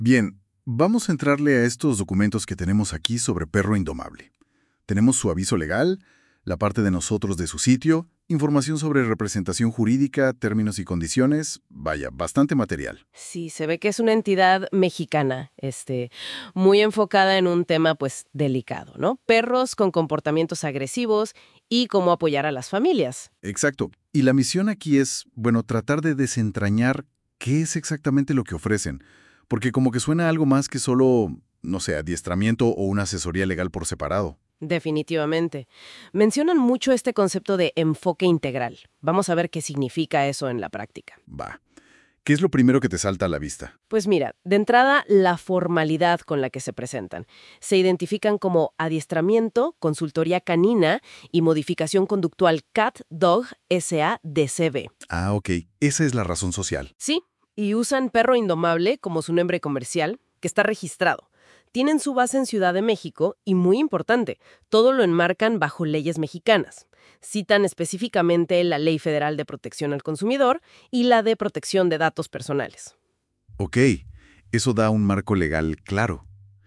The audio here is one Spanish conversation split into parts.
Bien, vamos a entrarle a estos documentos que tenemos aquí sobre Perro Indomable. Tenemos su aviso legal, la parte de nosotros de su sitio, información sobre representación jurídica, términos y condiciones, vaya, bastante material. Sí, se ve que es una entidad mexicana, muy enfocada en un tema, pues, delicado, ¿no? Perros con comportamientos agresivos y cómo apoyar a las familias. Exacto. Y la misión aquí es, bueno, tratar de desentrañar qué es exactamente lo que ofrecen, porque como que suena a algo más que solo, no sé, adiestramiento o una asesoría legal por separado. Definitivamente. Mencionan mucho este concepto de enfoque integral. Vamos a ver qué significa eso en la práctica. Va. ¿Qué es lo primero que te salta a la vista? Pues mira, de entrada, la formalidad con la que se presentan. Se identifican como adiestramiento, consultoría canina y modificación conductual Cat Dog SADCB. Ah, ok. Esa es la razón social. Sí, y usan Perro Indomable como su nombre comercial, que está registrado. Tienen su base en Ciudad de México y, muy importante, todo lo enmarcan bajo leyes mexicanas. Citan específicamente la Ley Federal de Protección al Consumidor y la de Protección de Datos Personales. Ok, eso da un marco legal claro.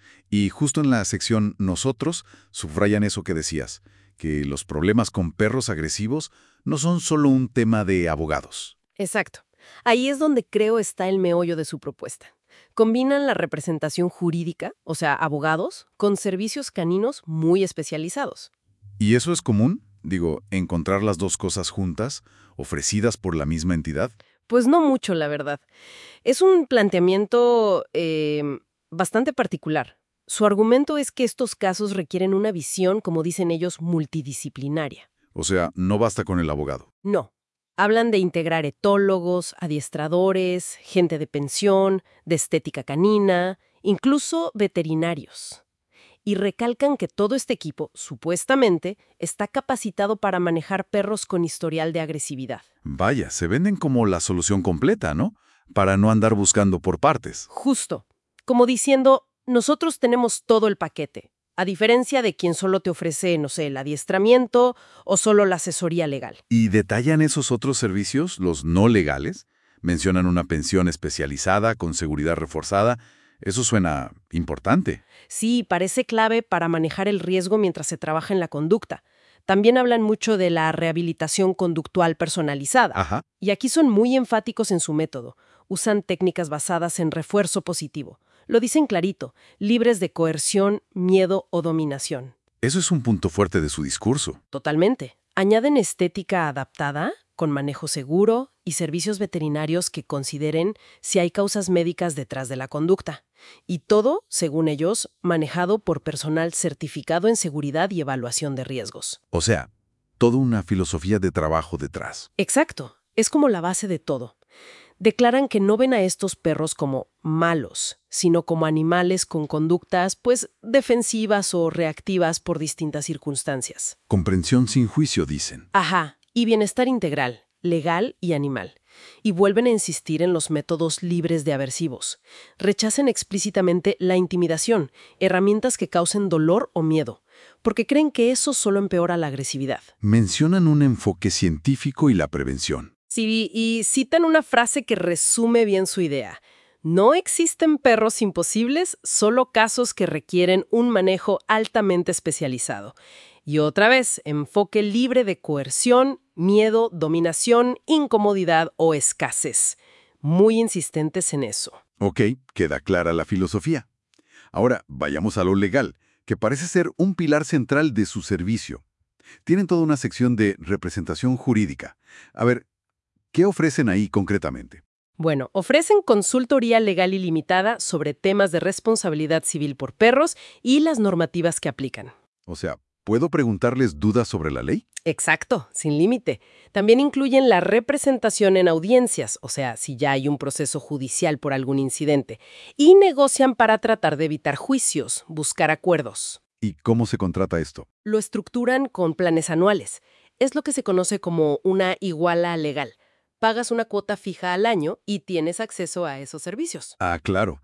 Y justo en la sección Nosotros subrayan eso que decías, que los problemas con perros agresivos no son solo un tema de abogados. Exacto. Ahí es donde creo está el meollo de su propuesta. Combinan la representación jurídica, o sea, abogados, con servicios caninos muy especializados. ¿Y eso es común? Digo, encontrar las dos cosas juntas, ofrecidas por la misma entidad. Pues no mucho, la verdad. Es un planteamiento bastante particular. Su argumento es que estos casos requieren una visión, como dicen ellos, multidisciplinaria. O sea, no basta con el abogado. No. Hablan de integrar etólogos, adiestradores, gente de pensión, de estética canina, incluso veterinarios. Y recalcan que todo este equipo, supuestamente, está capacitado para manejar perros con historial de agresividad. Vaya, se venden como la solución completa, ¿no? Para no andar buscando por partes. Justo, como diciendo, nosotros tenemos todo el paquete, a diferencia de quien solo te ofrece, no sé, el adiestramiento o solo la asesoría legal. ¿Y detallan esos otros servicios, los no legales? Mencionan una pensión especializada con seguridad reforzada. Eso suena importante. Sí, parece clave para manejar el riesgo mientras se trabaja en la conducta. También hablan mucho de la rehabilitación conductual personalizada. Ajá. Y aquí son muy enfáticos en su método. Usan técnicas basadas en refuerzo positivo. Lo dicen clarito, libres de coerción, miedo o dominación. Eso es un punto fuerte de su discurso. Totalmente. Añaden estética adaptada, con manejo seguro y servicios veterinarios que consideren si hay causas médicas detrás de la conducta. Y todo, según ellos, manejado por personal certificado en seguridad y evaluación de riesgos. O sea, toda una filosofía de trabajo detrás. Exacto. Es como la base de todo. Declaran que no ven a estos perros como malos, sino como animales con conductas, pues, defensivas o reactivas por distintas circunstancias. Comprensión sin juicio, dicen. Ajá, y bienestar integral, legal y animal. Y vuelven a insistir en los métodos libres de aversivos. Rechazan explícitamente la intimidación, herramientas que causen dolor o miedo, porque creen que eso solo empeora la agresividad. Mencionan un enfoque científico y la prevención. Sí, y citan una frase que resume bien su idea. No existen perros imposibles, solo casos que requieren un manejo altamente especializado. Y otra vez, enfoque libre de coerción, miedo, dominación, incomodidad o escasez. Muy insistentes en eso. Ok, queda clara la filosofía. Ahora, vayamos a lo legal, que parece ser un pilar central de su servicio. Tienen toda una sección de representación jurídica. A ver, ¿qué ofrecen ahí concretamente? Bueno, ofrecen consultoría legal ilimitada sobre temas de responsabilidad civil por perros y las normativas que aplican. O sea, ¿puedo preguntarles dudas sobre la ley? Exacto, sin límite. También incluyen la representación en audiencias, o sea, si ya hay un proceso judicial por algún incidente, y negocian para tratar de evitar juicios, buscar acuerdos. ¿Y cómo se contrata esto? Lo estructuran con planes anuales. Es lo que se conoce como una iguala legal. Pagas una cuota fija al año y tienes acceso a esos servicios. Ah, claro.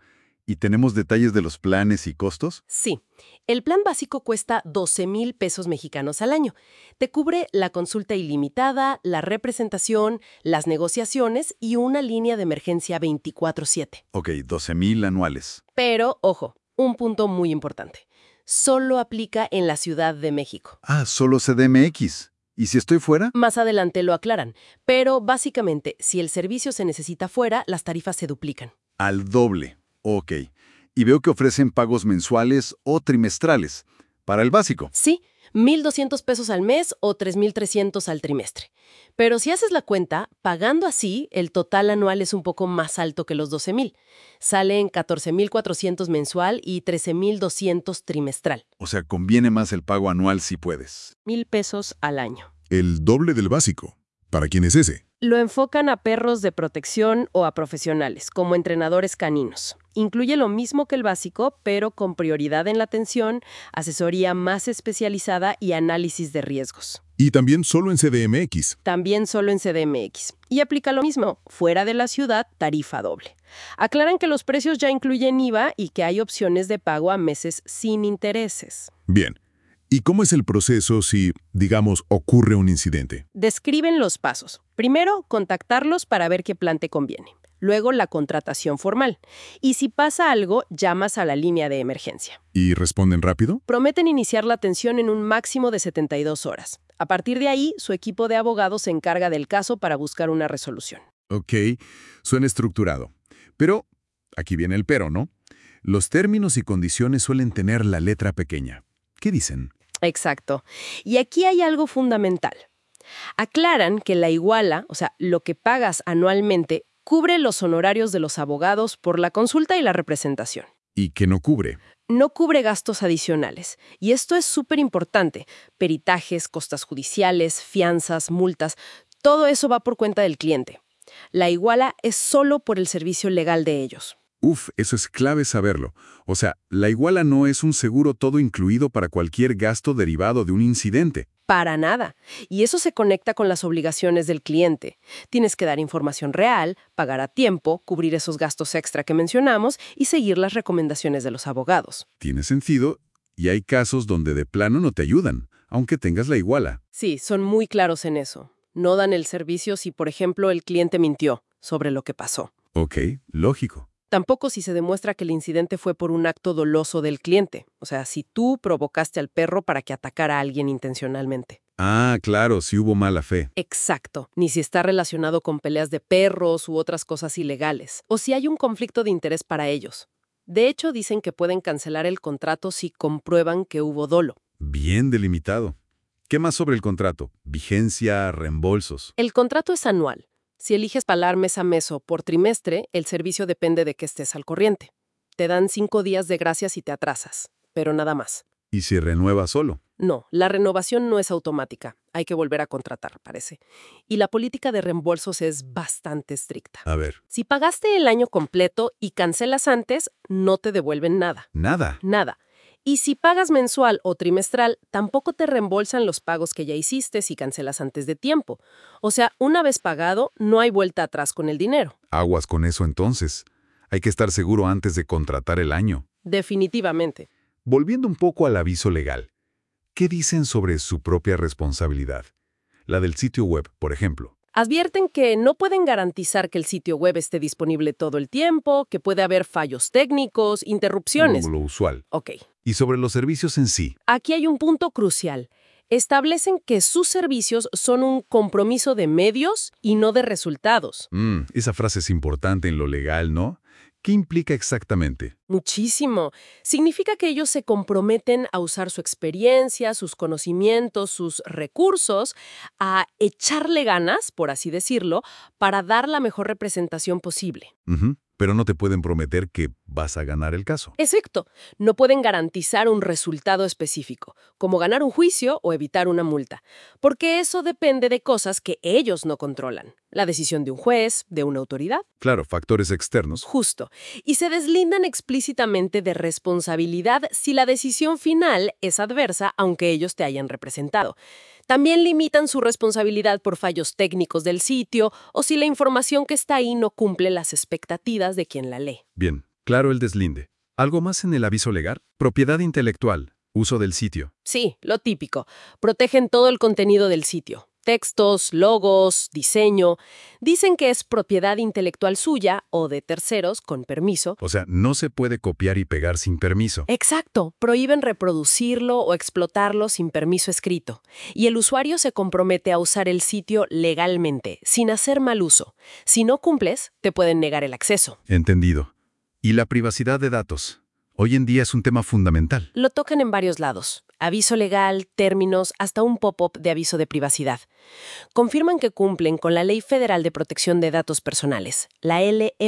¿Y tenemos detalles de los planes y costos? Sí, el plan básico cuesta 12,000 pesos mexicanos al año. Te cubre la consulta ilimitada, la representación, las negociaciones y una línea de emergencia 24/7. Ok, 12,000 anuales. Pero, ojo, un punto muy importante. Solo aplica en la Ciudad de México. Ah, solo CDMX. ¿Y si estoy fuera? Más adelante lo aclaran, pero básicamente, si el servicio se necesita fuera, las tarifas se duplican. Al doble. Ok. Y veo que ofrecen pagos mensuales o trimestrales. Para el básico. Sí, 1,200 pesos al mes o 3,300 al trimestre. Pero si haces la cuenta, pagando así, el total anual es un poco más alto que los 12,000. Sale en 14,400 mensual y 13,200 trimestral. O sea, conviene más el pago anual si puedes. 1,000 pesos al año. El doble del básico. ¿Para quién es ese? Lo enfocan a perros de protección o a profesionales, como entrenadores caninos. Incluye lo mismo que el básico, pero con prioridad en la atención, asesoría más especializada y análisis de riesgos. Y también solo en CDMX. También solo en CDMX. Y aplica lo mismo, fuera de la ciudad, tarifa doble. Aclaran que los precios ya incluyen IVA y que hay opciones de pago a meses sin intereses. Bien. ¿Y cómo es el proceso si, digamos, ocurre un incidente? Describen los pasos. Primero, contactarlos para ver qué plan te conviene. Luego, la contratación formal. Y si pasa algo, llamas a la línea de emergencia. ¿Y responden rápido? Prometen iniciar la atención en un máximo de 72 horas. A partir de ahí, su equipo de abogados se encarga del caso para buscar una resolución. Ok, suena estructurado. Pero, aquí viene el pero, ¿no? Los términos y condiciones suelen tener la letra pequeña. ¿Qué dicen? Exacto. Y aquí hay algo fundamental. Aclaran que la iguala, o sea, lo que pagas anualmente, cubre los honorarios de los abogados por la consulta y la representación. ¿Y qué no cubre? No cubre gastos adicionales. Y esto es súper importante. Peritajes, costas judiciales, fianzas, multas, todo eso va por cuenta del cliente. La iguala es solo por el servicio legal de ellos. Uf, eso es clave saberlo. O sea, la iguala no es un seguro todo incluido para cualquier gasto derivado de un incidente. Para nada. Y eso se conecta con las obligaciones del cliente. Tienes que dar información real, pagar a tiempo, cubrir esos gastos extra que mencionamos y seguir las recomendaciones de los abogados. Tiene sentido, y hay casos donde de plano no te ayudan, aunque tengas la iguala. Sí, son muy claros en eso. No dan el servicio si, por ejemplo, el cliente mintió sobre lo que pasó. Ok, lógico. Tampoco si se demuestra que el incidente fue por un acto doloso del cliente. O sea, si tú provocaste al perro para que atacara a alguien intencionalmente. Ah, claro, si hubo mala fe. Exacto. Ni si está relacionado con peleas de perros u otras cosas ilegales. O si hay un conflicto de interés para ellos. De hecho, dicen que pueden cancelar el contrato si comprueban que hubo dolo. Bien delimitado. ¿Qué más sobre el contrato? Vigencia, reembolsos. El contrato es anual. Si eliges pagar mes a mes o por trimestre, el servicio depende de que estés al corriente. Te dan 5 días de gracia si te atrasas, pero nada más. ¿Y si renueva solo? No, la renovación no es automática. Hay que volver a contratar, parece. Y la política de reembolsos es bastante estricta. A ver. Si pagaste el año completo y cancelas antes, no te devuelven nada. Nada. Nada. Y si pagas mensual o trimestral, tampoco te reembolsan los pagos que ya hiciste si cancelas antes de tiempo. O sea, una vez pagado, no hay vuelta atrás con el dinero. Aguas con eso entonces. Hay que estar seguro antes de contratar el año. Definitivamente. Volviendo un poco al aviso legal. ¿Qué dicen sobre su propia responsabilidad? La del sitio web, por ejemplo. Advierten que no pueden garantizar que el sitio web esté disponible todo el tiempo, que puede haber fallos técnicos, interrupciones. Lo usual. Ok. Y sobre los servicios en sí. Aquí hay un punto crucial. Establecen que sus servicios son un compromiso de medios y no de resultados. Esa frase es importante en lo legal, ¿no? ¿Qué implica exactamente? Muchísimo. Significa que ellos se comprometen a usar su experiencia, sus conocimientos, sus recursos, a echarle ganas, por así decirlo, para dar la mejor representación posible. Pero no te pueden prometer que vas a ganar el caso. Exacto. No pueden garantizar un resultado específico, como ganar un juicio o evitar una multa, porque eso depende de cosas que ellos no controlan. La decisión de un juez, de una autoridad. Claro, factores externos. Justo. Y se deslindan explícitamente de responsabilidad si la decisión final es adversa, aunque ellos te hayan representado. También limitan su responsabilidad por fallos técnicos del sitio o si la información que está ahí no cumple las expectativas de quien la lee. Bien, Claro el deslinde. ¿Algo más en el aviso legal? Propiedad intelectual. Uso del sitio. Sí, lo típico. Protegen todo el contenido del sitio. Textos, logos, diseño. Dicen que es propiedad intelectual suya o de terceros con permiso. O sea, no se puede copiar y pegar sin permiso. Exacto, prohíben reproducirlo o explotarlo sin permiso escrito. Y el usuario se compromete a usar el sitio legalmente, sin hacer mal uso. Si no cumples, te pueden negar el acceso. Entendido. ¿Y la privacidad de datos? Hoy en día es un tema fundamental. Lo tocan en varios lados. Aviso legal, términos, hasta un pop-up de aviso de privacidad. Confirman que cumplen con la Ley Federal de Protección de Datos Personales, la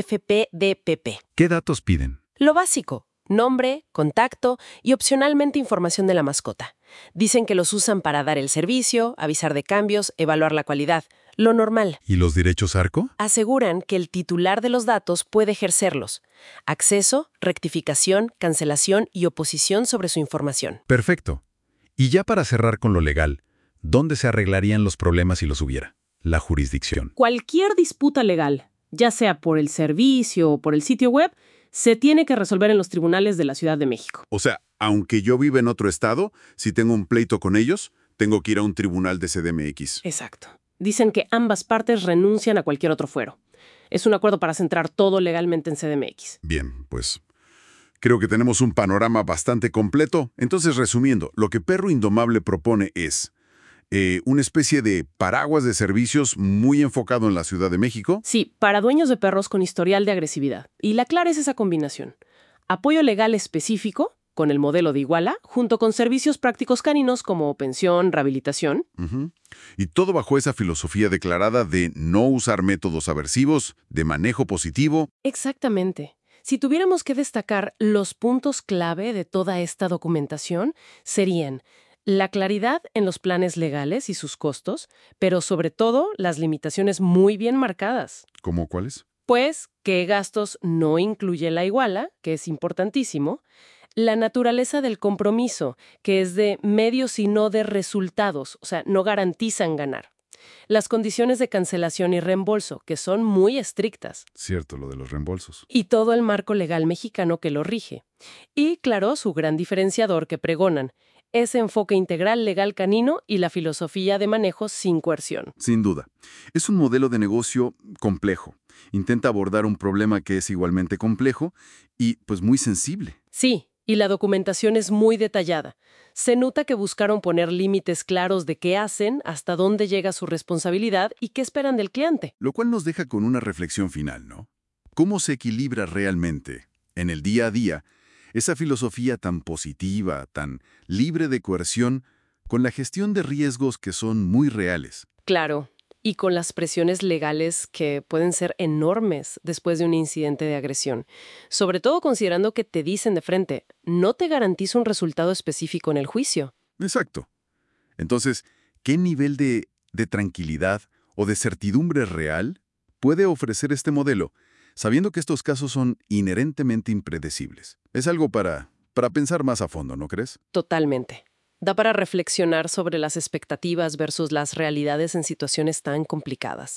LFPDPP. ¿Qué datos piden? Lo básico: nombre, contacto y opcionalmente información de la mascota. Dicen que los usan para dar el servicio, avisar de cambios, evaluar la calidad. Lo normal. ¿Y los derechos ARCO? Aseguran que el titular de los datos puede ejercerlos. Acceso, rectificación, cancelación y oposición sobre su información. Perfecto. Y ya para cerrar con lo legal, ¿dónde se arreglarían los problemas si los hubiera? La jurisdicción. Cualquier disputa legal, ya sea por el servicio o por el sitio web, se tiene que resolver en los tribunales de la Ciudad de México. O sea, aunque yo viva en otro estado, si tengo un pleito con ellos, tengo que ir a un tribunal de CDMX. Exacto. Dicen que ambas partes renuncian a cualquier otro fuero. Es un acuerdo para centrar todo legalmente en CDMX. Bien, pues creo que tenemos un panorama bastante completo. Entonces, resumiendo, lo que Perro Indomable propone es una especie de paraguas de servicios muy enfocado en la Ciudad de México. Sí, para dueños de perros con historial de agresividad. Y la clara es esa combinación. Apoyo legal específico, con el modelo de Iguala, junto con servicios prácticos caninos como pensión, rehabilitación. Y todo bajo esa filosofía declarada de no usar métodos aversivos, de manejo positivo. Exactamente. Si tuviéramos que destacar los puntos clave de toda esta documentación, serían la claridad en los planes legales y sus costos, pero sobre todo las limitaciones muy bien marcadas. ¿Cómo cuáles? Pues, qué gastos no incluye la Iguala, que es importantísimo. La naturaleza del compromiso, que es de medios y no de resultados, o sea, no garantizan ganar. Las condiciones de cancelación y reembolso, que son muy estrictas. Cierto, lo de los reembolsos. Y todo el marco legal mexicano que lo rige. Y, claro, su gran diferenciador que pregonan, ese enfoque integral legal canino y la filosofía de manejo sin coerción. Sin duda. Es un modelo de negocio complejo. Intenta abordar un problema que es igualmente complejo y, pues, muy sensible. Sí. Y la documentación es muy detallada. Se nota que buscaron poner límites claros de qué hacen, hasta dónde llega su responsabilidad y qué esperan del cliente. Lo cual nos deja con una reflexión final, ¿no? ¿Cómo se equilibra realmente, en el día a día, esa filosofía tan positiva, tan libre de coerción, con la gestión de riesgos que son muy reales? Claro. Y con las presiones legales que pueden ser enormes después de un incidente de agresión. Sobre todo considerando que te dicen de frente, no te garantizo un resultado específico en el juicio. Exacto. Entonces, ¿qué nivel de tranquilidad o de certidumbre real puede ofrecer este modelo, sabiendo que estos casos son inherentemente impredecibles? Es algo para pensar más a fondo, ¿no crees? Totalmente. Da para reflexionar sobre las expectativas versus las realidades en situaciones tan complicadas.